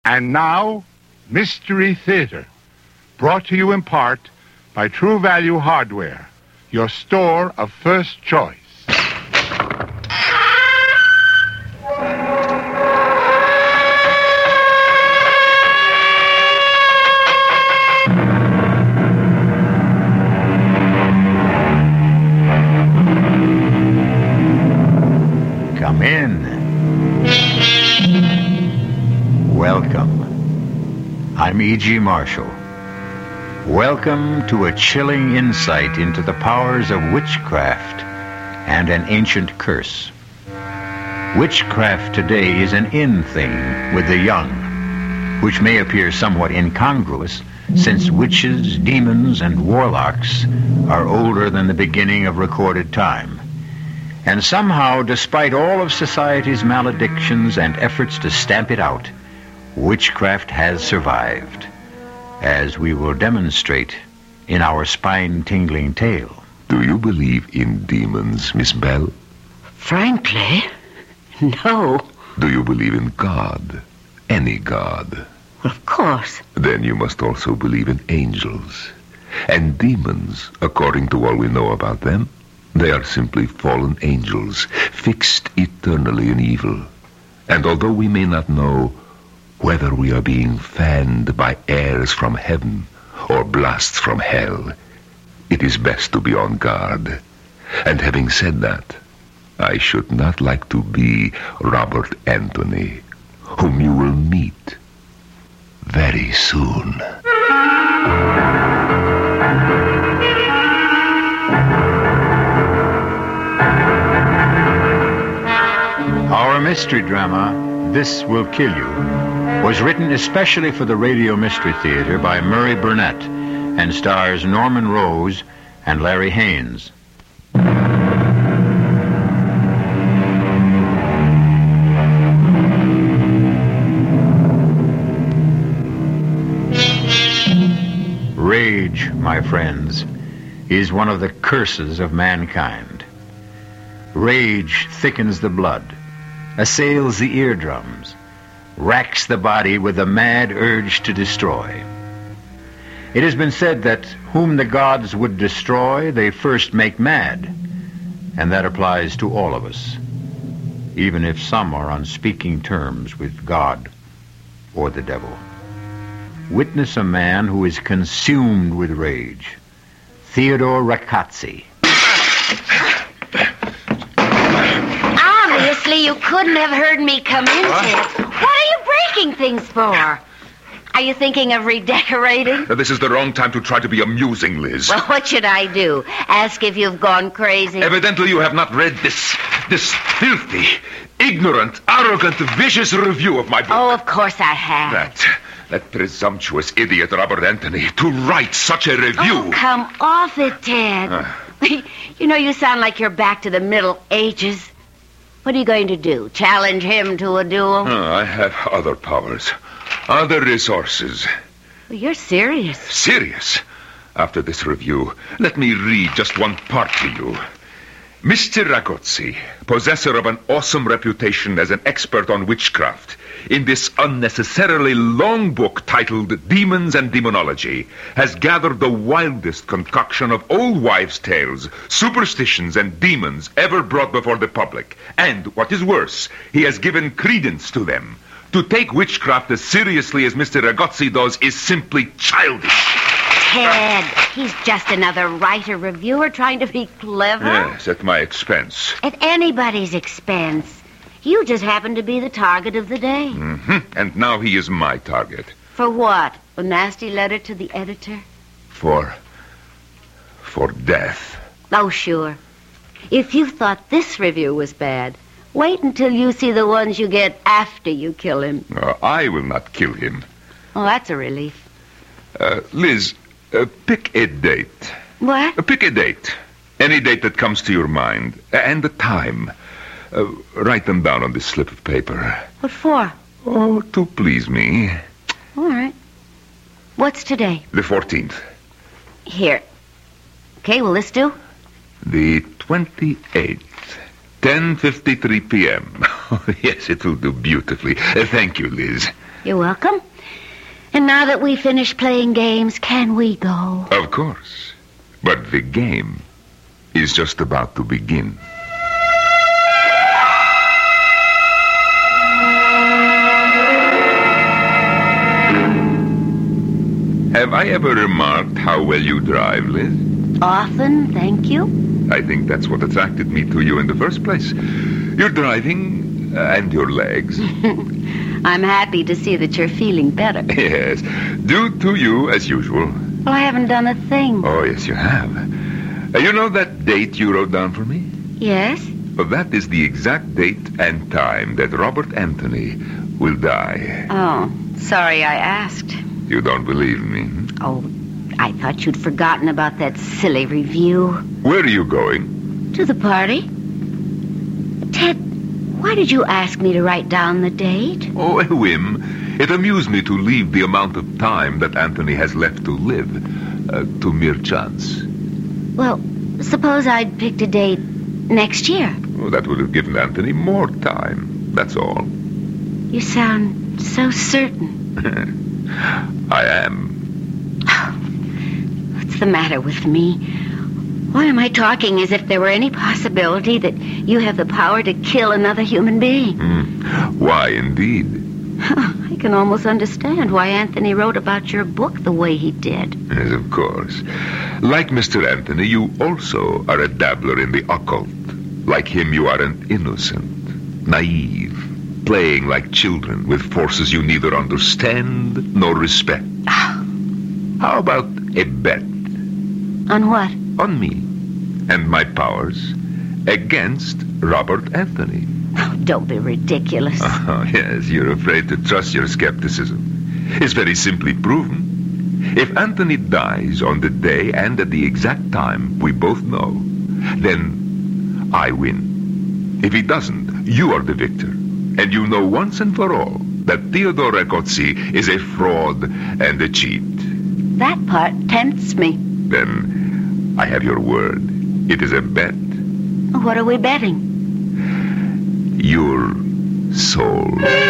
And now, Mystery Theater, brought to you in part by True Value Hardware, your store of first choice. Come in. Welcome. I'm E.G. Marshall. Welcome to a chilling insight into the powers of witchcraft and an ancient curse. Witchcraft today is an in thing with the young, which may appear somewhat incongruous since witches, demons, and warlocks are older than the beginning of recorded time. And somehow, despite all of society's maledictions and efforts to stamp it out, witchcraft has survived, as we will demonstrate in our spine-tingling tale. Do you believe in demons, Miss Bell? Frankly, no. Do you believe in God? Any God? Of course. Then you must also believe in angels. And demons, according to all we know about them, they are simply fallen angels, fixed eternally in evil. And although we may not know whether we are being fanned by airs from heaven or blasts from hell, it is best to be on guard. And having said that, I should not like to be Robert Anthony, whom you will meet very soon. Our mystery drama, This Will Kill You, was written especially for the Radio Mystery Theater by Murray Burnett and stars Norman Rose and Larry Haynes. Rage, my friends, is one of the curses of mankind. Rage thickens the blood, assails the eardrums, racks the body with a mad urge to destroy. It has been said that whom the gods would destroy, they first make mad, and that applies to all of us, even if some are on speaking terms with God or the devil. Witness a man who is consumed with rage, Theodore Rackazzi. Obviously, you couldn't have heard me come in, Ted. What are you breaking things for? Are you thinking of redecorating? This is the wrong time to try to be amusing, Liz. Well, what should I do? Ask if you've gone crazy? Evidently you have not read this filthy, ignorant, arrogant, vicious review of my book. Oh, of course I have. That presumptuous idiot, Robert Anthony, to write such a review. Oh, come off it, Ted. You know, you sound like you're back to the Middle Ages. What are you going to do? Challenge him to a duel? I have other powers, other resources. Well, you're serious. Serious? After this review, let me read just one part to you. Mr. Rackazzi, possessor of an awesome reputation as an expert on witchcraft, in this unnecessarily long book titled Demons and Demonology, has gathered the wildest concoction of old wives' tales, superstitions, and demons ever brought before the public. And, what is worse, he has given credence to them. To take witchcraft as seriously as Mr. Rackazzi does is simply childish. Ted, he's just another writer-reviewer trying to be clever. Yes, at my expense. At anybody's expense. You just happen to be the target of the day. Mm-hmm. And now he is my target. For what? A nasty letter to the editor? For death. Oh, sure. If you thought this review was bad, wait until you see the ones you get after you kill him. I will not kill him. Oh, that's a relief. Liz, pick a date. What? Pick a date. Any date that comes to your mind. And the time. Write them down on this slip of paper. What for? Oh, to please me. All right. What's today? The 14th. Here. Okay, will this do? The 28th. 10:53 p.m. Yes, it will do beautifully. Thank you, Liz. You're welcome. And now that we finished playing games, can we go? Of course. But the game is just about to begin. Have I ever remarked how well you drive, Liz? Often, thank you. I think that's what attracted me to you in the first place. Your driving and your legs. I'm happy to see that you're feeling better. Yes. Due to you, as usual. Well, I haven't done a thing. Oh, yes, you have. You know that date you wrote down for me? Yes? Well, that is the exact date and time that Robert Anthony will die. Oh, sorry I asked. You don't believe me? Oh, I thought you'd forgotten about that silly review. Where are you going? To the party. Ted, why did you ask me to write down the date? Oh, a whim. It amused me to leave the amount of time that Anthony has left to live to mere chance. Well, suppose I'd picked a date next year. Oh, that would have given Anthony more time. That's all. You sound so certain. I am. What's the matter with me? Why am I talking as if there were any possibility that you have the power to kill another human being? Why, indeed. I can almost understand why Anthony wrote about your book the way he did. Yes, of course. Like Mr. Anthony, you also are a dabbler in the occult. Like him, you are an innocent, naive, playing like children with forces you neither understand nor respect. How about a bet? On what? On me and my powers against Robert Anthony. Oh, don't be ridiculous. Oh, yes, you're afraid to trust your skepticism. It's very simply proven. If Anthony dies on the day and at the exact time we both know, then I win. If he doesn't, you are the victor. And you know once and for all that Theodore Rakoczy is a fraud and a cheat. That part tempts me. Then I have your word. It is a bet. What are we betting? Your soul.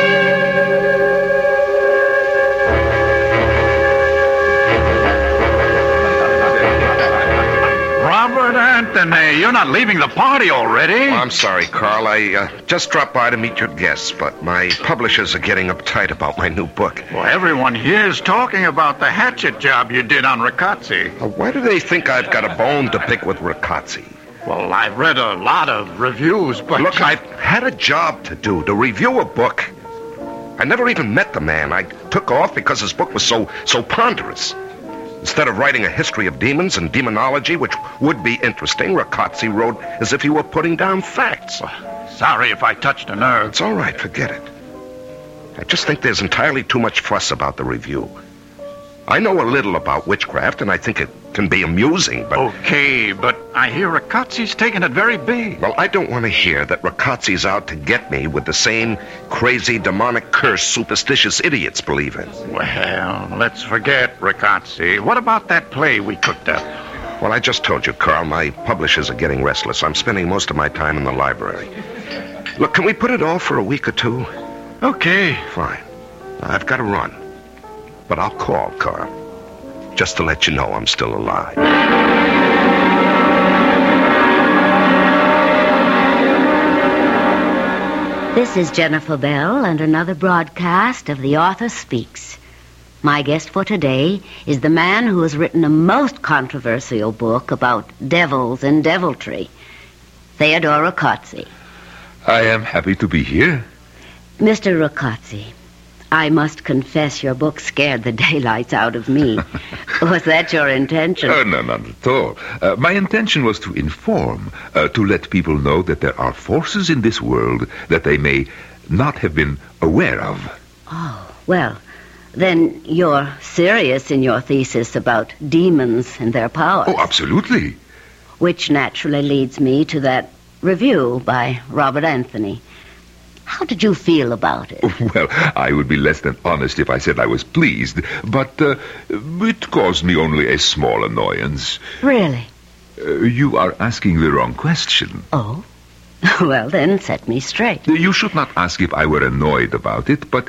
Robert Anthony, you're not leaving the party already. Oh, I'm sorry, Carl. I just dropped by to meet your guests, but my publishers are getting uptight about my new book. Well, everyone here's talking about the hatchet job you did on Rakoczy. Why do they think I've got a bone to pick with Rakoczy? Well, I've read a lot of reviews, but... Look, I've had a job to do, to review a book. I never even met the man. I took off because his book was so ponderous. Instead of writing a history of demons and demonology, which would be interesting, Rakoczy wrote as if he were putting down facts. Sorry if I touched a nerve. It's all right, forget it. I just think there's entirely too much fuss about the review. I know a little about witchcraft, and I think it can be amusing, but... Okay, but I hear Rakoczy's taking it very big. Well, I don't want to hear that Rakoczy's out to get me with the same crazy, demonic curse superstitious idiots believe in. Well, let's forget Rakoczy. What about that play we cooked up? Well, I just told you, Carl, my publishers are getting restless. I'm spending most of my time in the library. Look, can we put it off for a week or two? Okay. Fine. I've got to run. But I'll call, Carl, just to let you know I'm still alive. This is Jennifer Bell and another broadcast of The Author Speaks. My guest for today is the man who has written a most controversial book about devils and deviltry, Theodore Rakoczy. I am happy to be here. Mr. Rakoczy, I must confess your book scared the daylights out of me. Was that your intention? No, not at all. My intention was to inform, to let people know that there are forces in this world that they may not have been aware of. Oh, well, then you're serious in your thesis about demons and their powers. Oh, absolutely. Which naturally leads me to that review by Robert Anthony. How did you feel about it? Well, I would be less than honest if I said I was pleased, but it caused me only a small annoyance. Really? You are asking the wrong question. Oh? Well, then, set me straight. You should not ask if I were annoyed about it, but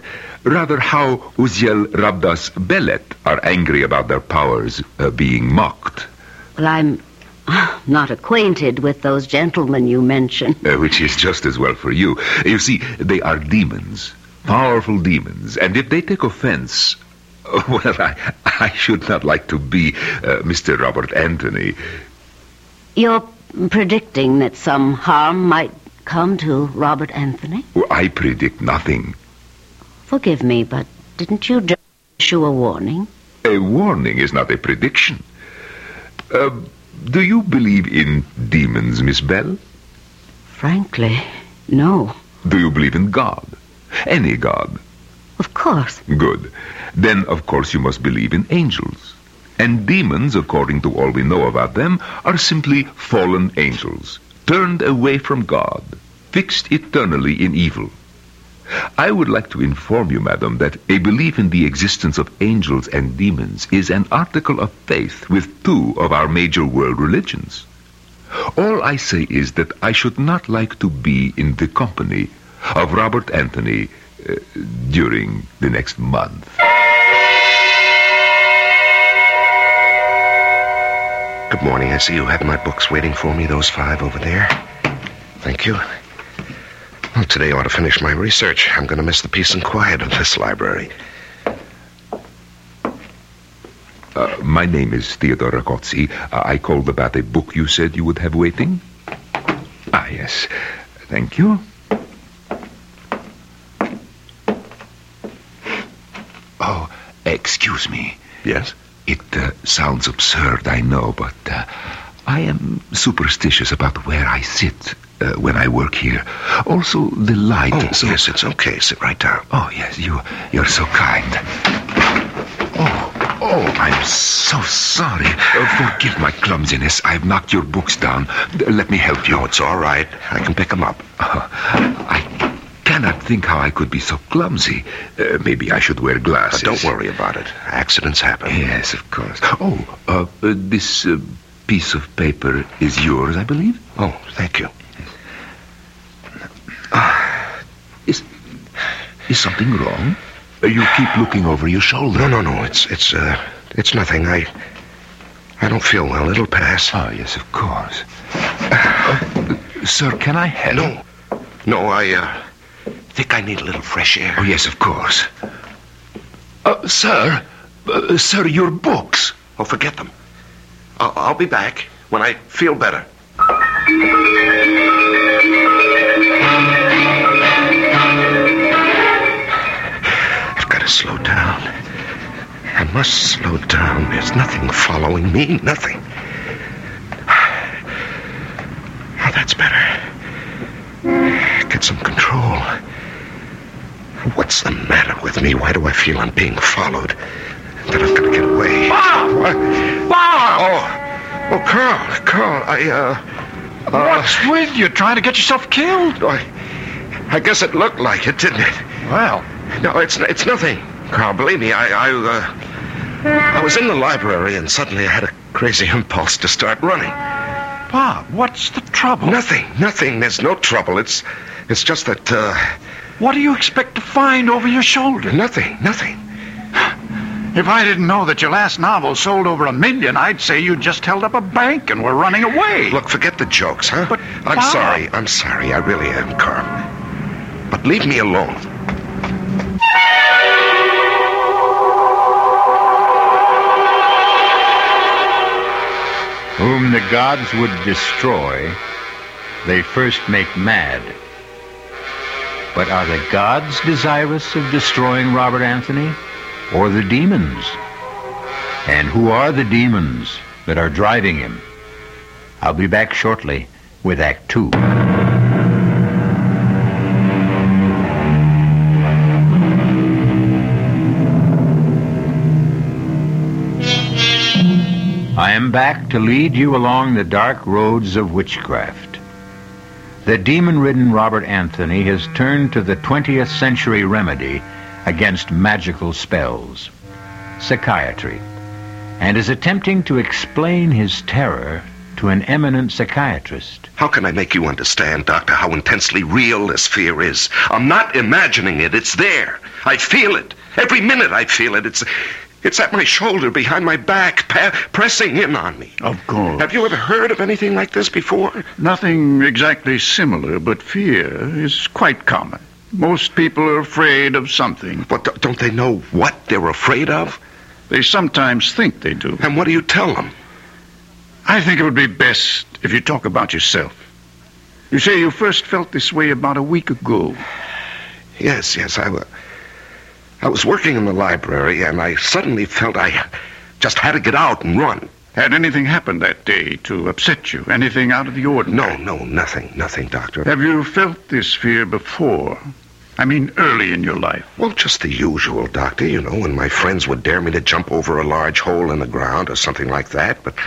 Rather how Uziel Rabdas Belet are angry about their powers being mocked. Well, I'm not acquainted with those gentlemen you mentioned. Which is just as well for you. You see, they are demons. Powerful demons. And if they take offense... Well, I should not like to be Mr. Robert Anthony. You're predicting that some harm might come to Robert Anthony? Well, I predict nothing. Forgive me, but didn't you just issue a warning? A warning is not a prediction. Do you believe in demons, Miss Bell? Frankly, no. Do you believe in God? Any God? Of course. Good. Then, of course, you must believe in angels. And demons, according to all we know about them, are simply fallen angels, turned away from God, fixed eternally in evil. I would like to inform you, madam, that a belief in the existence of angels and demons is an article of faith with two of our major world religions. All I say is that I should not like to be in the company of Robert Anthony during the next month. Good morning. I see you have my books waiting for me, those 5 over there. Thank you. Well, today I ought to finish my research. I'm going to miss the peace and quiet of this library. My name is Theodore Ragozzi. I called about a book you said you would have waiting. Ah, yes. Thank you. Oh, excuse me. Yes? It sounds absurd, I know, but I am superstitious about where I sit when I work here. Also, the light... Oh, so... yes, it's okay. Sit right down. Oh, yes, you're so kind. Oh, I'm so sorry. Forgive my clumsiness. I've knocked your books down. Let me help you. No, it's all right. I can pick them up. I cannot think how I could be so clumsy. Maybe I should wear glasses. Don't worry about it. Accidents happen. Yes, of course. Oh, this piece of paper is yours, I believe? Oh, thank you. Is something wrong? You keep looking over your shoulder. No. It's nothing. I don't feel well. It'll pass. Oh, yes, of course. Sir, can I help? No, I think I need a little fresh air. Oh, yes, of course. Sir, your books. Oh, forget them. I'll be back when I feel better. I've got to slow down. I must slow down. There's nothing following me. Nothing. Oh, that's better. Get some control. What's the matter with me? Why do I feel I'm being followed? That I've got to get away. Bob! What? Bob! Oh, Carl, What's with you? Trying to get yourself killed? I guess it looked like it, didn't it? Well, No, it's nothing. Carl, believe me, I was in the library and suddenly I had a crazy impulse to start running. Bob, what's the trouble? Nothing. There's no trouble. It's just that, What do you expect to find over your shoulder? nothing. If I didn't know that your last novel sold over 1 million, I'd say you just held up a bank and were running away. Look, forget the jokes, huh? But, I'm Bob. sorry. I really am, Carl. But leave me alone. Whom the gods would destroy, they first make mad. But are the gods desirous of destroying Robert Anthony, or the demons? And who are the demons that are driving him? I'll be back shortly with Act 2. I am back to lead you along the dark roads of witchcraft. The demon-ridden Robert Anthony has turned to the 20th century remedy against magical spells, psychiatry, and is attempting to explain his terror to an eminent psychiatrist. How can I make you understand, Doctor, how intensely real this fear is? I'm not imagining it. It's there. I feel it. Every minute I feel it. It's at my shoulder, behind my back, pressing in on me. Of course. Have you ever heard of anything like this before? Nothing exactly similar, but fear is quite common. Most people are afraid of something. But don't they know what they're afraid of? They sometimes think they do. And what do you tell them? I think it would be best if you talk about yourself. You say you first felt this way about a week ago. Yes. I was working in the library, and I suddenly felt I just had to get out and run. Had anything happened that day to upset you? Anything out of the ordinary? No, nothing, Doctor. Have you felt this fear before? I mean, early in your life. Well, just the usual, Doctor, you know, when my friends would dare me to jump over a large hole in the ground or something like that, but...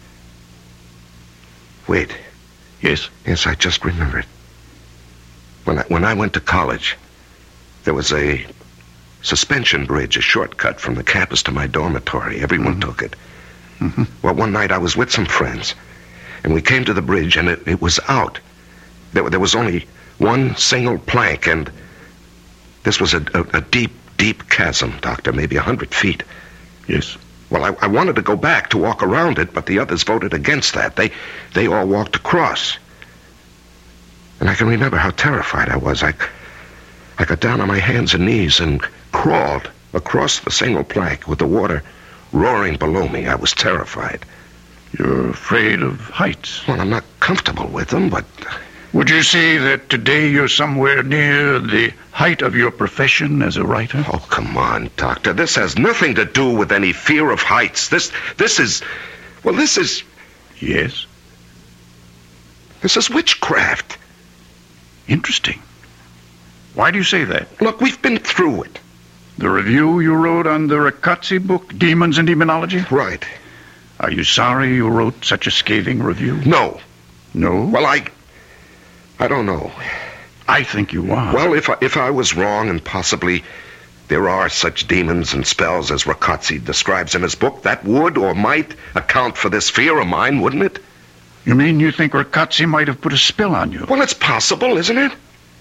Wait. Yes? Yes, I just remembered. When I went to college, there was a suspension bridge, a shortcut from the campus to my dormitory. Everyone took it. Mm-hmm. Well, one night I was with some friends, and we came to the bridge, and it was out. There was only one single plank, and this was a deep chasm, Doctor, maybe 100 feet. Yes. Well, I wanted to go back to walk around it, but the others voted against that. They all walked across. And I can remember how terrified I was. I got down on my hands and knees and crawled across the single plank with the water roaring below me. I was terrified. You're afraid of heights? Well, I'm not comfortable with them, but... Would you say that today you're somewhere near the height of your profession as a writer? Oh, come on, Doctor. This has nothing to do with any fear of heights. This is... Well, this is... Yes? This is witchcraft. Interesting. Why do you say that? Look, we've been through it. The review you wrote on the Riccozzi book, Demons and Demonology? Right. Are you sorry you wrote such a scathing review? No. No? Well, I don't know. I think you are. Well, if I was wrong, and possibly there are such demons and spells as Riccozzi describes in his book, that would or might account for this fear of mine, wouldn't it? You mean you think Riccozzi might have put a spell on you? Well, it's possible, isn't it?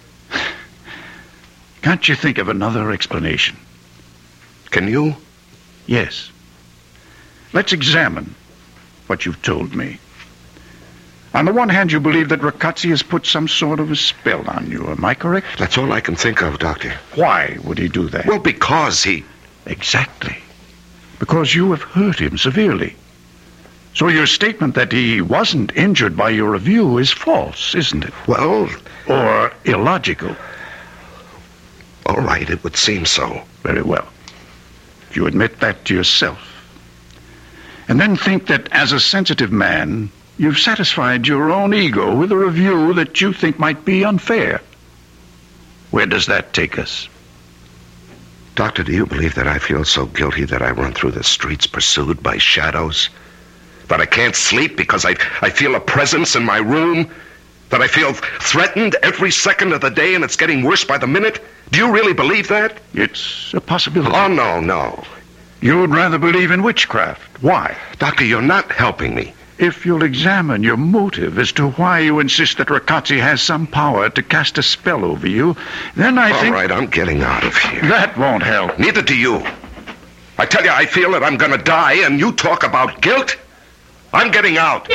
Can't you think of another explanation? Can you? Yes. Let's examine what you've told me. On the one hand, you believe that Riccozzi has put some sort of a spell on you. Am I correct? That's all I can think of, Doctor. Why would he do that? Well, because he... Exactly. Because you have hurt him severely. So your statement that he wasn't injured by your review is false, isn't it? Well... Or illogical. All right, it would seem so. Very well. If you admit that to yourself, and then think that as a sensitive man, you've satisfied your own ego with a review that you think might be unfair, where does that take us? Doctor, do you believe that I feel so guilty that I run through the streets pursued by shadows? That I can't sleep because I feel a presence in my room? That I feel threatened every second of the day and it's getting worse by the minute? Do you really believe that? It's a possibility. Oh, no. You'd rather believe in witchcraft. Why? Doctor, you're not helping me. If you'll examine your motive as to why you insist that Riccozzi has some power to cast a spell over you, then I think... All right, I'm getting out of here. That won't help. Neither do you. I tell you, I feel that I'm going to die, and you talk about guilt? I'm getting out.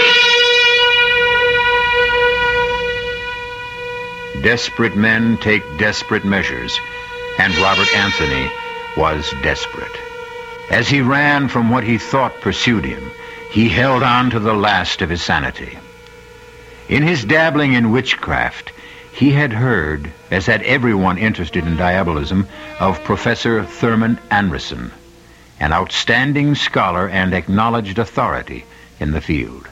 Desperate men take desperate measures, and Robert Anthony was desperate. As he ran from what he thought pursued him, he held on to the last of his sanity. In his dabbling in witchcraft, he had heard, as had everyone interested in diabolism, of Professor Thurman Anderson, an outstanding scholar and acknowledged authority in the field.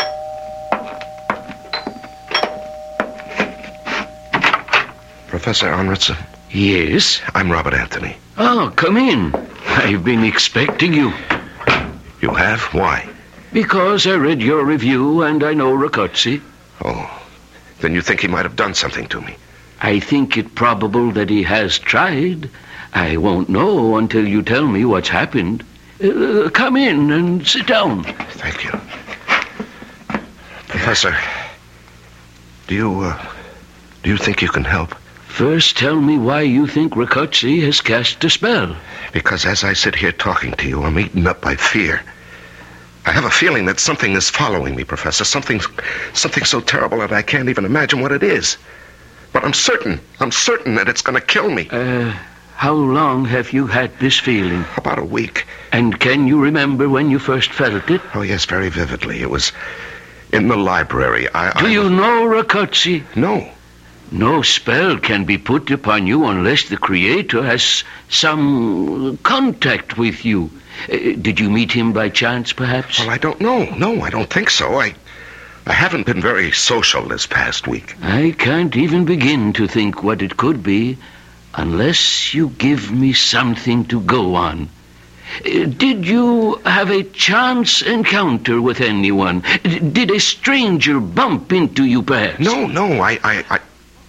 Professor Anderson? Yes? I'm Robert Anthony. Oh, come in. I've been expecting you. You have? Why? Because I read your review and I know Riccozzi. Oh, then you think he might have done something to me? I think it probable that he has tried. I won't know until you tell me what's happened. Come in and sit down. Thank you. Professor, do you think you can help? First, tell me why you think Rakoczy has cast a spell. Because as I sit here talking to you, I'm eaten up by fear. I have a feeling that something is following me, Professor. Something so terrible that I can't even imagine what it is. But I'm certain that it's going to kill me. How long have you had this feeling? About a week. And can you remember when you first felt it? Oh, yes, very vividly. It was in the library. Do you know, Rakoczy? No. No spell can be put upon you unless the Creator has some contact with you. Did you meet him by chance, perhaps? Well, I don't know. No, I don't think so. I haven't been very social this past week. I can't even begin to think what it could be unless you give me something to go on. Did you have a chance encounter with anyone? Did a stranger bump into you, perhaps? No, I...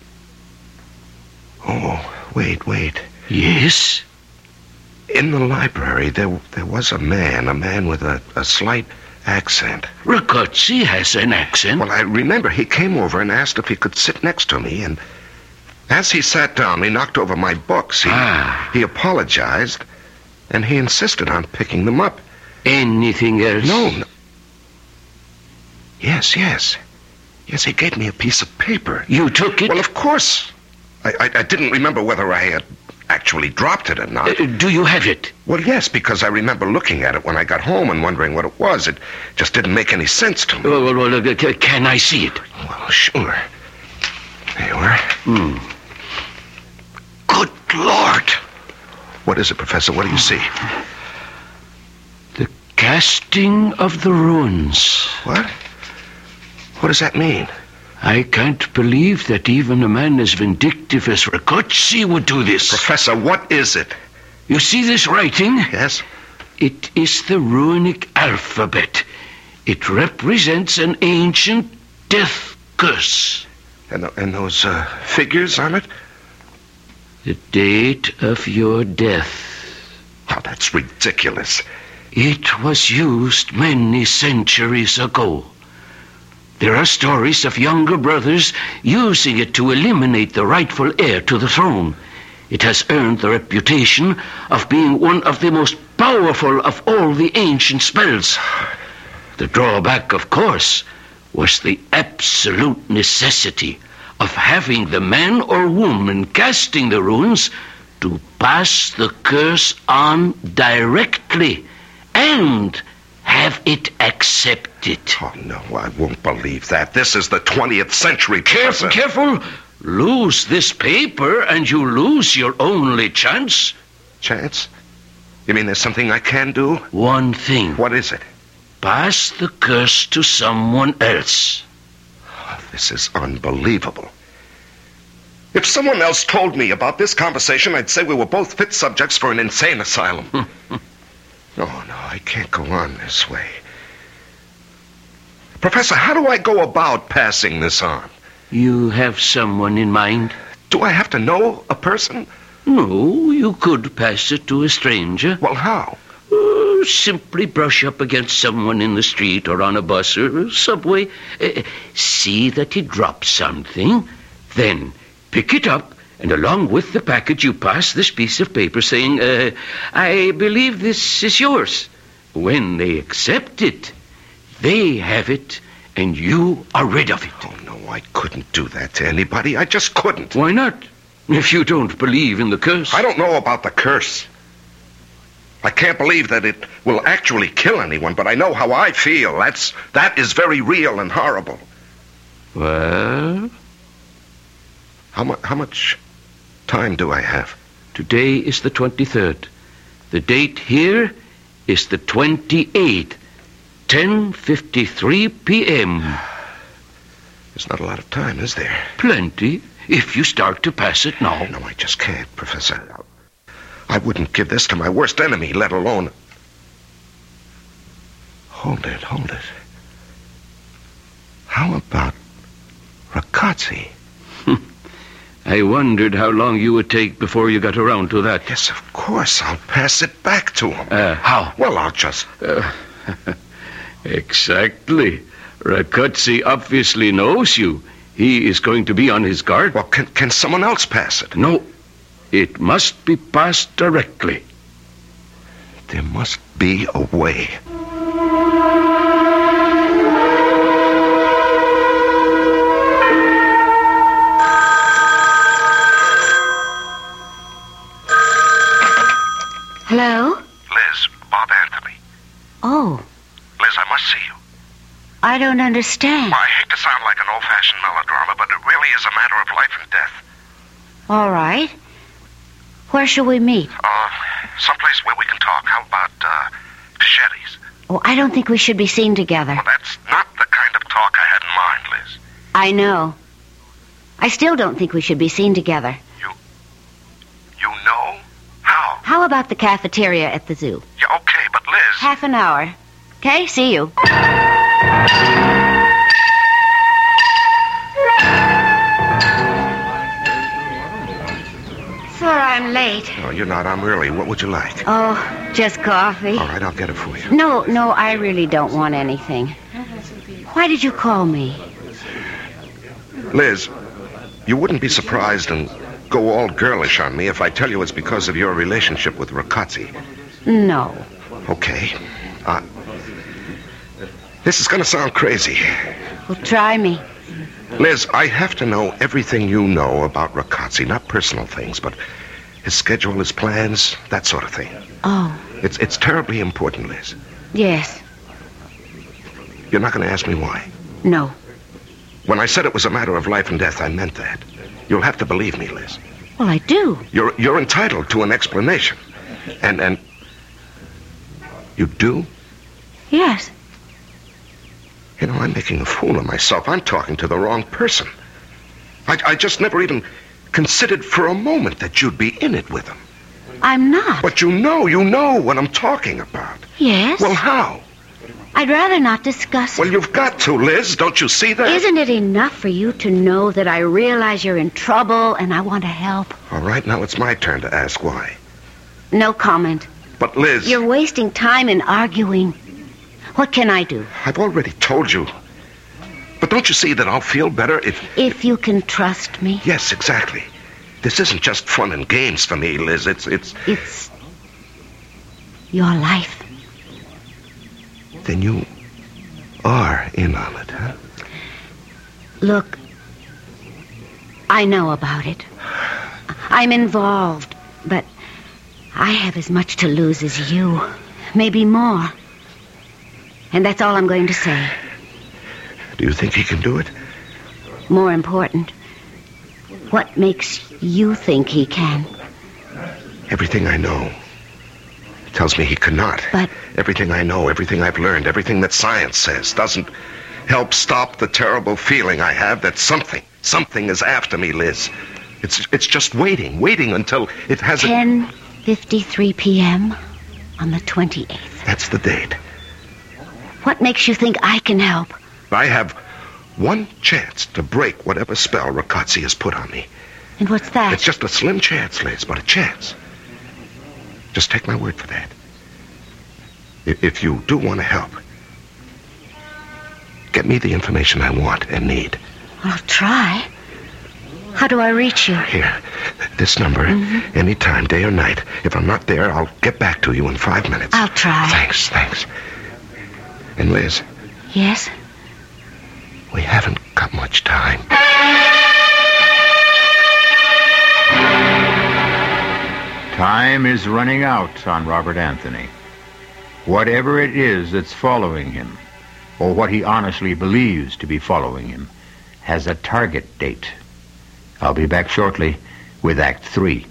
Oh, wait. Yes? In the library, there was a man with a slight accent. Rakoczy has an accent? Well, I remember he came over and asked if he could sit next to me, and as he sat down, he knocked over my books. He apologized, and he insisted on picking them up. Anything else? No. Yes, he gave me a piece of paper. You took it? Well, of course. I didn't remember whether I had actually dropped it or not. Do you have it? Well, yes, because I remember looking at it when I got home and wondering what it was. It just didn't make any sense to me. Well, can I see it? Well, sure. There you are. Good Lord! What is it, Professor? What do you see? The casting of the runes. What? What does that mean? I can't believe that even a man as vindictive as Rakoczy would do this. Professor, what is it? You see this writing? Yes. It is the runic alphabet. It represents an ancient death curse. And those figures on it? The date of your death. Oh, that's ridiculous. It was used many centuries ago. There are stories of younger brothers using it to eliminate the rightful heir to the throne. It has earned the reputation of being one of the most powerful of all the ancient spells. The drawback, of course, was the absolute necessity of having the man or woman casting the runes to pass the curse on directly and have it accepted. Oh, no, I won't believe that. This is the 20th century, Professor. Careful. Lose this paper and you lose your only chance. Chance? You mean there's something I can do? One thing. What is it? Pass the curse to someone else. Oh, this is unbelievable. If someone else told me about this conversation, I'd say we were both fit subjects for an insane asylum. No, I can't go on this way. Professor, how do I go about passing this on? You have someone in mind? Do I have to know a person? No, you could pass it to a stranger. Well, how? Simply brush up against someone in the street or on a bus or subway. See that he drops something. Then pick it up, and along with the package you pass this piece of paper saying, I believe this is yours. When they accept it, they have it, and you are rid of it. Oh, no, I couldn't do that to anybody. I just couldn't. Why not? If you don't believe in the curse. I don't know about the curse. I can't believe that it will actually kill anyone, but I know how I feel. That is very real and horrible. Well? How much time do I have? Today is the 23rd. The date here is the 28th. 10:53 p.m. There's not a lot of time, is there? Plenty, if you start to pass it now. No, I just can't, Professor. I wouldn't give this to my worst enemy, let alone... Hold it. How about Rakoczy? I wondered how long you would take before you got around to that. Yes, of course. I'll pass it back to him. How? Well, I'll just... Exactly. Rakotsi obviously knows you. He is going to be on his guard. Well, can someone else pass it? No. It must be passed directly. There must be a way. Hello? Liz, Bob Anthony. Oh, Liz, I must see you. I don't understand. Well, I hate to sound like an old-fashioned melodrama, but it really is a matter of life and death. All right. Where shall we meet? Someplace where we can talk. How about, Fichetti's? Oh, I don't think we should be seen together. Well, that's not the kind of talk I had in mind, Liz. I know. I still don't think we should be seen together. You know? How? How about the cafeteria at the zoo? Yeah, okay, but Liz... Half an hour. Okay, see you. Sorry I'm late. No, you're not. I'm early. What would you like? Oh, just coffee. All right, I'll get it for you. No, I really don't want anything. Why did you call me? Liz, you wouldn't be surprised and go all girlish on me if I tell you it's because of your relationship with Rakotsi. No. Okay. This is going to sound crazy. Well, try me. Liz, I have to know everything you know about Rakotsi, not personal things, but his schedule, his plans, that sort of thing. Oh. It's terribly important, Liz. Yes. You're not going to ask me why? No. When I said it was a matter of life and death, I meant that. You'll have to believe me, Liz. Well, I do. You're entitled to an explanation. And you do? Yes. You know, I'm making a fool of myself. I'm talking to the wrong person. I just never even considered for a moment that you'd be in it with him. I'm not. But you know what I'm talking about. Yes. Well, how? I'd rather not discuss it. Well, you've got to, Liz. Don't you see that? Isn't it enough for you to know that I realize you're in trouble and I want to help? All right, now it's my turn to ask why. No comment. But, Liz... You're wasting time in arguing. What can I do? I've already told you. But don't you see that I'll feel better if... If you can trust me? Yes, exactly. This isn't just fun and games for me, Liz. It's your life. Then you are in on it, huh? Look, I know about it. I'm involved, but I have as much to lose as you. Maybe more. And that's all I'm going to say. Do you think he can do it? More important, what makes you think he can? Everything I know tells me he cannot. But... Everything I know, everything I've learned, everything that science says doesn't help stop the terrible feeling I have that something is after me, Liz. It's just waiting until it has 10:53 p.m. on the 28th. That's the date. What makes you think I can help? I have one chance to break whatever spell Rakotsi has put on me. And what's that? It's just a slim chance, Liz, but a chance. Just take my word for that. If you do want to help, get me the information I want and need. I'll try. How do I reach you? Here, this number, anytime, day or night. If I'm not there, I'll get back to you in 5 minutes. I'll try. Thanks. And Liz? Yes? We haven't got much time. Time is running out on Robert Anthony. Whatever it is that's following him, or what he honestly believes to be following him, has a target date. I'll be back shortly with Act 3.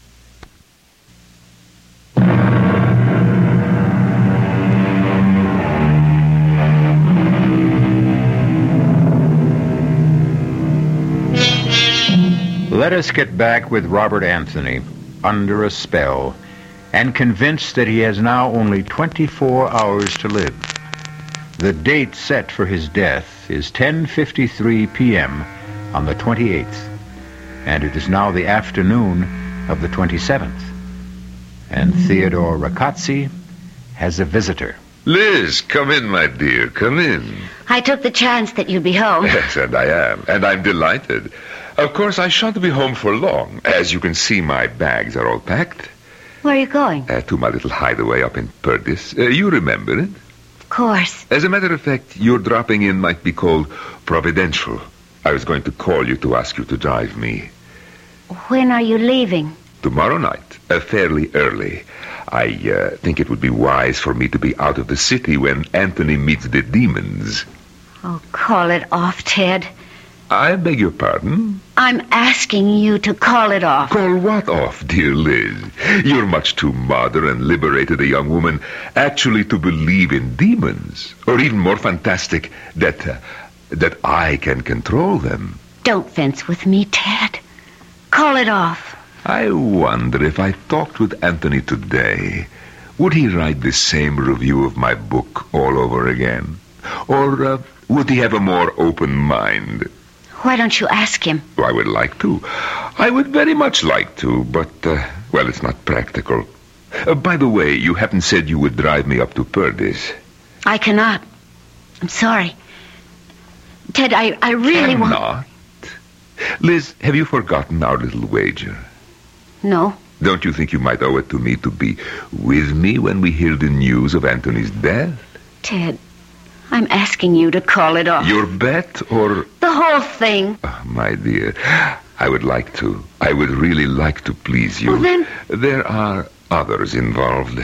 Let us get back with Robert Anthony, under a spell, and convinced that he has now only 24 hours to live. The date set for his death is 10:53 p.m. on the 28th, and it is now the afternoon of the 27th. And Theodore Rakotsi has a visitor. Liz, come in, my dear. Come in. I took the chance that you'd be home. Yes, and I am. And I'm delighted. Of course, I shan't be home for long. As you can see, my bags are all packed. Where are you going? To my little hideaway up in Perdis. You remember it? Of course. As a matter of fact, your dropping in might be called providential. I was going to call you to ask you to drive me. When are you leaving? Tomorrow night, fairly early. I think it would be wise for me to be out of the city when Anthony meets the demons. Oh, call it off, Ted. I beg your pardon? I'm asking you to call it off. Call what off, dear Liz? You're much too modern and liberated a young woman actually to believe in demons. Or even more fantastic, that I can control them. Don't fence with me, Ted. Call it off. I wonder if I talked with Anthony today, would he write the same review of my book all over again? Or would he have a more open mind? Why don't you ask him? I would like to. I would very much like to, but, well, it's not practical. By the way, you haven't said you would drive me up to Perdis. I cannot. I'm sorry. Ted, I really want... Cannot? Liz, have you forgotten our little wager? No. Don't you think you might owe it to me to be with me when we hear the news of Anthony's death? Ted, I'm asking you to call it off. Your bet, or... The whole thing. Oh, my dear, I would like to. I would really like to please you. Well, then... There are others involved.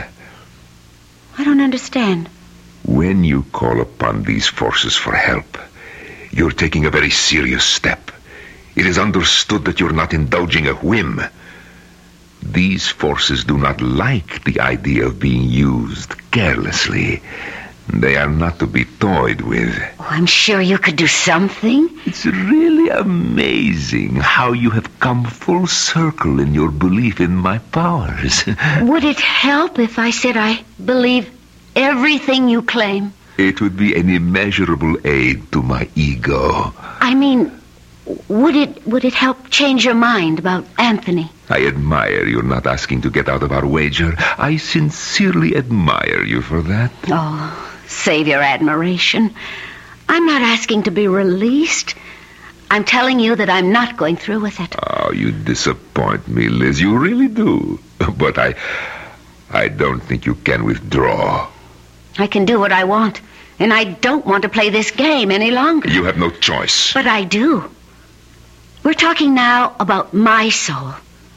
I don't understand. When you call upon these forces for help, you're taking a very serious step. It is understood that you're not indulging a whim. These forces do not like the idea of being used carelessly. They are not to be toyed with. Oh, I'm sure you could do something. It's really amazing how you have come full circle in your belief in my powers. Would it help if I said I believe everything you claim? It would be an immeasurable aid to my ego. I mean, would it help change your mind about Anthony? I admire you're not asking to get out of our wager. I sincerely admire you for that. Oh, save your admiration. I'm not asking to be released. I'm telling you that I'm not going through with it. Oh, you disappoint me, Liz. You really do. But I don't think you can withdraw. I can do what I want, and I don't want to play this game any longer. You have no choice. But I do. We're talking now about my soul.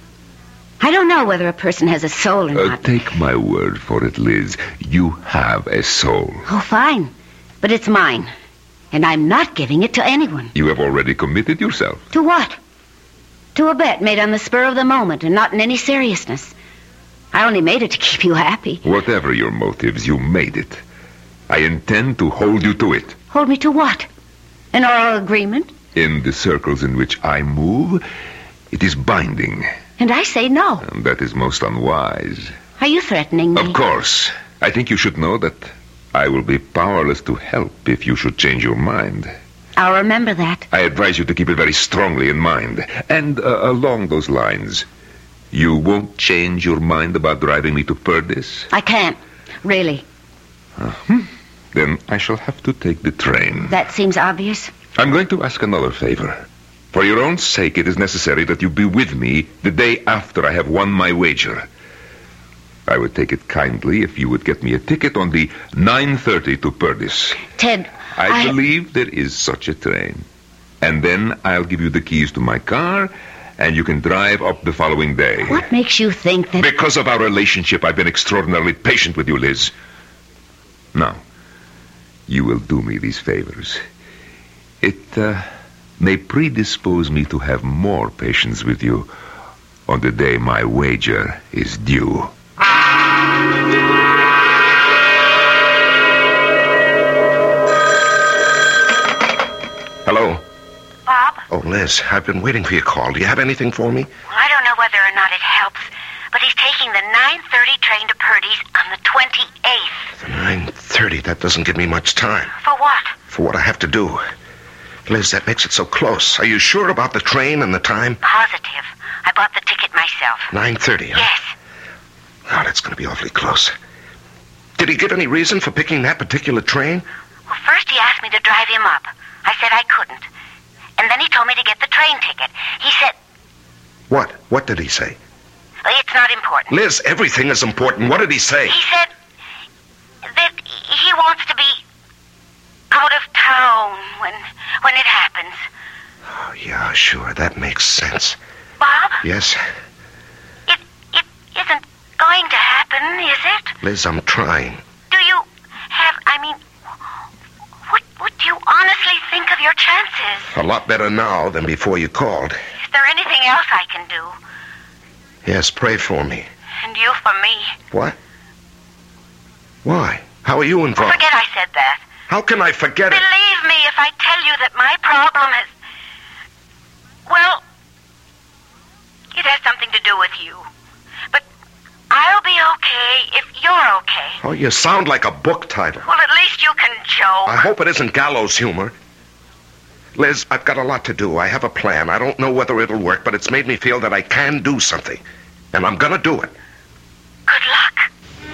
I don't know whether a person has a soul or not. Take my word for it, Liz. You have a soul. Oh, fine. But it's mine. And I'm not giving it to anyone. You have already committed yourself. To what? To a bet made on the spur of the moment and not in any seriousness. I only made it to keep you happy. Whatever your motives, you made it. I intend to hold you to it. Hold me to what? An oral agreement? In the circles in which I move, it is binding. And I say no. And that is most unwise. Are you threatening me? Of course. I think you should know that I will be powerless to help if you should change your mind. I'll remember that. I advise you to keep it very strongly in mind. And along those lines, you won't change your mind about driving me to Perdis? I can't. Really. Then I shall have to take the train. That seems obvious. I'm going to ask another favor. For your own sake, it is necessary that you be with me the day after I have won my wager. I would take it kindly if you would get me a ticket on the 9:30 to Perdis. Ted, I believe there is such a train. And then I'll give you the keys to my car, and you can drive up the following day. What makes you think that... Because of our relationship, I've been extraordinarily patient with you, Liz. Now, you will do me these favors. It may predispose me to have more patience with you on the day my wager is due. Hello? Bob? Oh, Liz, I've been waiting for your call. Do you have anything for me? I don't know whether or not it helps, but he's taking the 9:30 train to Purdy's on the 28th. The 9:30, that doesn't give me much time. For what? For what I have to do. Liz, that makes it so close. Are you sure about the train and the time? Positive. I bought the ticket myself. 9:30, huh? Yes. Oh, that's going to be awfully close. Did he give any reason for picking that particular train? Well, first he asked me to drive him up. I said I couldn't. And then he told me to get the train ticket. He said... What? What did he say? It's not important. Liz, everything is important. What did he say? He said that he wants to be out of town when it happens. Oh, yeah, sure. That makes sense. Bob? Yes? It isn't going to happen, is it? Liz, I'm trying. Do you have... What do you honestly think of your chances? A lot better now than before you called. Is there anything else I can do? Yes, pray for me. And you for me. What? Why? How are you involved? Forget I said that. How can I forget it? Believe me if I tell you that my problem has... Well, it has something to do with you. But I'll be okay if you're okay. Oh, you sound like a book title. Well, at least you can joke. I hope it isn't gallows humor. Liz, I've got a lot to do. I have a plan. I don't know whether it'll work, but it's made me feel that I can do something. And I'm gonna do it. Good luck.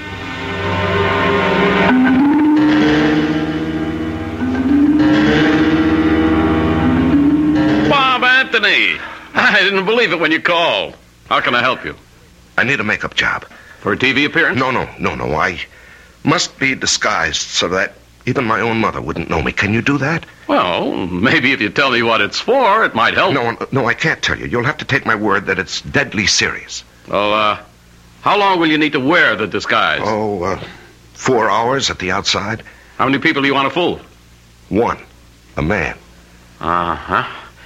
Bob Anthony! I didn't believe it when you called. How can I help you? I need a makeup job. For a TV appearance? No. I must be disguised so that even my own mother wouldn't know me. Can you do that? Well, maybe if you tell me what it's for, it might help. No, I can't tell you. You'll have to take my word that it's deadly serious. Well, how long will you need to wear the disguise? 4 hours at the outside. How many people do you want to fool? One. A man. Uh-huh.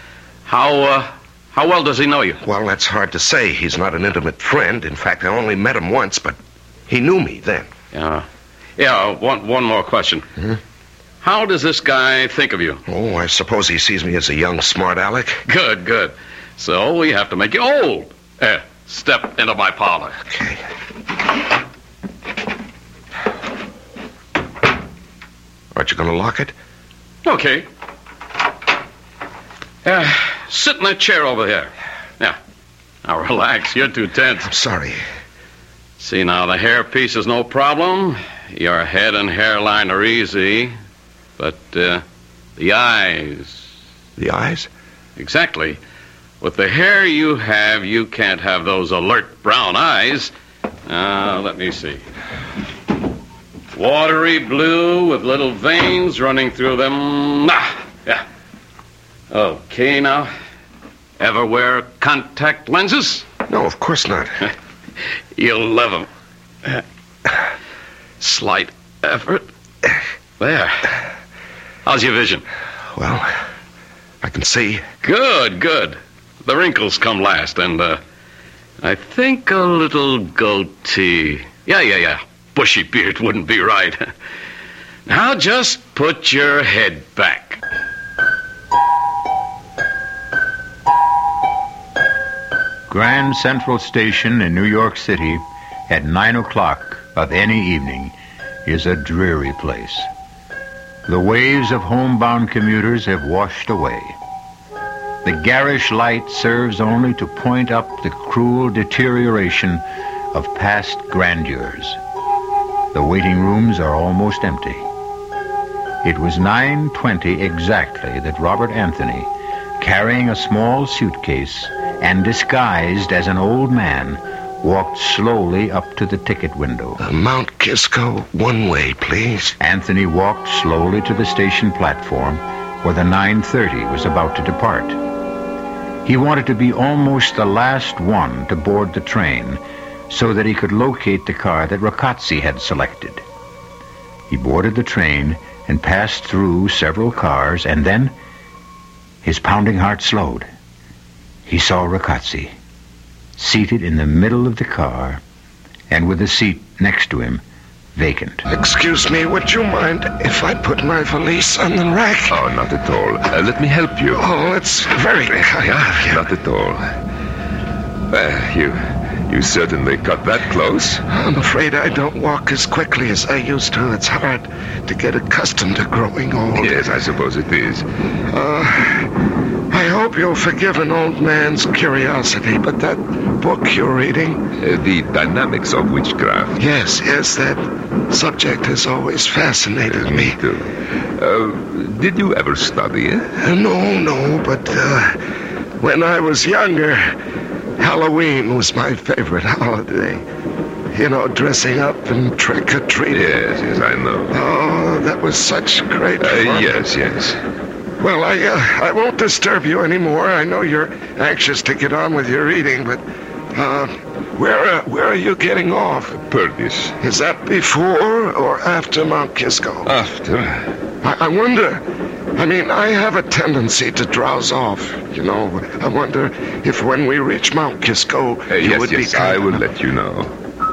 How well does he know you? Well, that's hard to say. He's not an intimate friend. In fact, I only met him once, but he knew me then. Yeah, one more question. Hmm? How does this guy think of you? Oh, I suppose he sees me as a young smart aleck. Good. So we have to make you old. Step into my parlor. Okay. Aren't you going to lock it? Okay. Sit in that chair over here. Yeah. Now relax. You're too tense. I'm sorry. See, now, the hairpiece is no problem. Your head and hairline are easy. But, the eyes... The eyes? Exactly. With the hair you have, you can't have those alert brown eyes. Let me see. Watery blue with little veins running through them. Yeah. Okay, now. Ever wear contact lenses? No, of course not. You'll love them. Slight effort. There. How's your vision? Well, I can see. Good. The wrinkles come last, and, I think a little goatee. Yeah. Bushy beard wouldn't be right. Now just put your head back. Grand Central Station in New York City at 9 o'clock of any evening is a dreary place. The waves of homebound commuters have washed away. The garish light serves only to point up the cruel deterioration of past grandeurs. The waiting rooms are almost empty. It was 9:20 exactly that Robert Anthony, carrying a small suitcase and disguised as an old man, walked slowly up to the ticket window. Mount Kisco, one way, please. Anthony walked slowly to the station platform where the 9:30 was about to depart. He wanted to be almost the last one to board the train so that he could locate the car that Rakoczy had selected. He boarded the train and passed through several cars, and then his pounding heart slowed. He saw Rakoczy, seated in the middle of the car, and with the seat next to him vacant. Excuse me, would you mind if I put my valise on the rack? Oh, not at all. Let me help you. Oh, it's very kind of you. Not at all. You certainly cut that close. I'm afraid I don't walk as quickly as I used to. It's hard to get accustomed to growing old. Yes, I suppose it is. I hope you'll forgive an old man's curiosity, but that book you're reading... The Dynamics of Witchcraft. Yes, that subject has always fascinated me. Me too. Did you ever study it? No, but when I was younger, Halloween was my favorite holiday. You know, dressing up and trick-or-treating. Yes, I know. Oh, that was such great fun. Yes. Well, I won't disturb you anymore. I know you're anxious to get on with your reading, but where are you getting off? Purvis. Is that before or after Mount Kisco? After. I wonder. I mean, I have a tendency to drowse off. You know, I wonder if when we reach Mount Kisco, you would be kind I will let you know.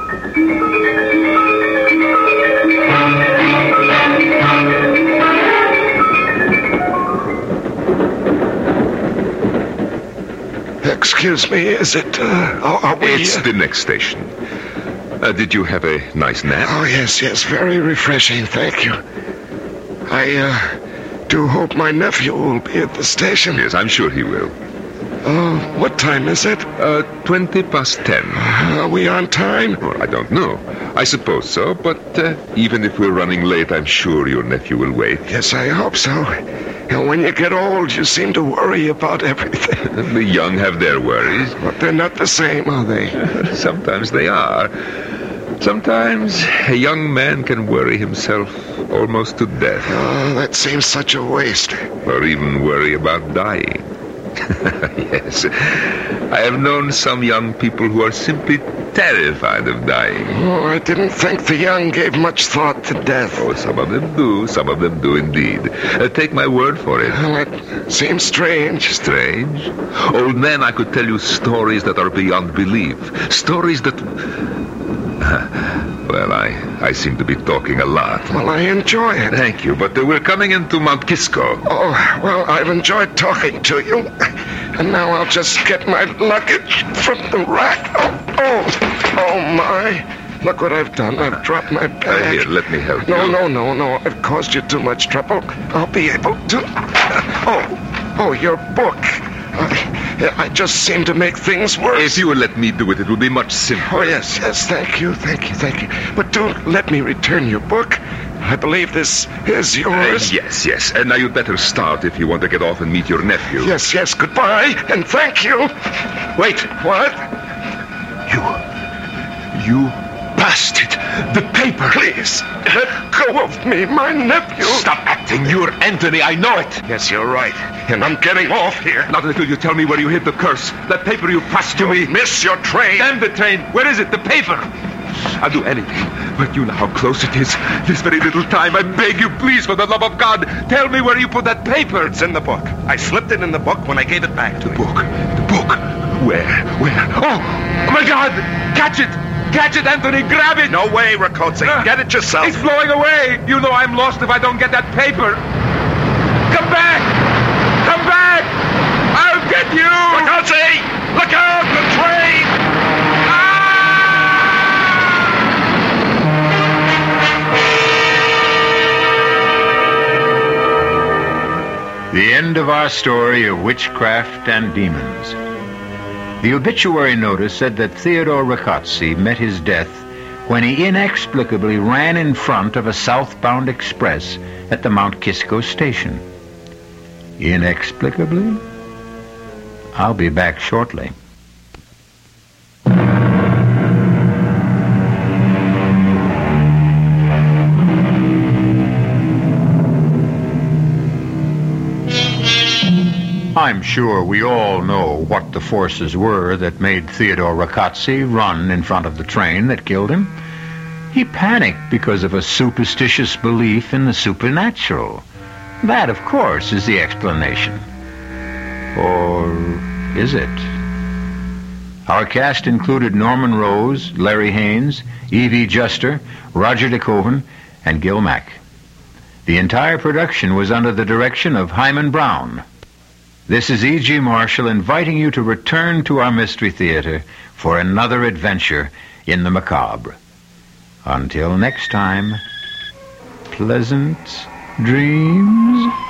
Excuse me, is it, are we... It's the next station. Did you have a nice nap? Oh, yes, very refreshing, thank you. I do hope my nephew will be at the station. Yes, I'm sure he will. What time is it? 10:20. Are we on time? Well, I don't know. I suppose so, but even if we're running late, I'm sure your nephew will wait. Yes, I hope so. And when you get old, you seem to worry about everything. The young have their worries. But they're not the same, are they? Sometimes they are. Sometimes a young man can worry himself almost to death. Oh, that seems such a waste. Or even worry about dying. Yes. I have known some young people who are simply terrified of dying. Oh, I didn't think the young gave much thought to death. Oh, some of them do indeed. Take my word for it. Well, it seems strange. Strange? Old man, I could tell you stories that are beyond belief. Stories that... Well, I seem to be talking a lot. Well, I enjoy it. Thank you, but we're coming into Mount Kisco. Oh, well, I've enjoyed talking to you. And now I'll just get my luggage from the rack. Oh, my. Look what I've done. I've dropped my bag. Here, let me help you. No. I've caused you too much trouble. I'll be able to... Oh, your book. I just seem to make things worse. If you will let me do it, it will be much simpler. Oh, yes, thank you. But do let me return your book. I believe this is yours. Yes. And now you'd better start if you want to get off and meet your nephew. Yes. Goodbye, and thank you. Wait. What? You bastard. The paper. Please, let go of me, my nephew. Stop acting. You're Anthony. I know it. Yes, you're right. And I'm getting off here. Not until you tell me where you hid the curse. That paper you passed to me. Miss your train. Damn the train. Where is it? The paper. I'll do anything. But you know how close it is. This very little time. I beg you, please, for the love of God, tell me where you put that paper. It's in the book. I slipped it in the book when I gave it back to you. The book. Where? Oh, my God. Catch it, Anthony. Grab it. No way, Rakotze. Get it yourself. It's blowing away. You know I'm lost if I don't get that paper. Come back. I'll get you. Rakotze, look out, the train. The end of our story of witchcraft and demons. The obituary notice said that Theodore Rakotze met his death when he inexplicably ran in front of a southbound express at the Mount Kisco station. Inexplicably? I'll be back shortly. I'm sure we all know what the forces were that made Theodore Rakotze run in front of the train that killed him. He panicked because of a superstitious belief in the supernatural. That, of course, is the explanation. Or is it? Our cast included Norman Rose, Larry Haynes, Evie Juster, Roger DeKoven, and Gil Mack. The entire production was under the direction of Hyman Brown. This is E.G. Marshall inviting you to return to our Mystery Theater for another adventure in the macabre. Until next time, pleasant dreams.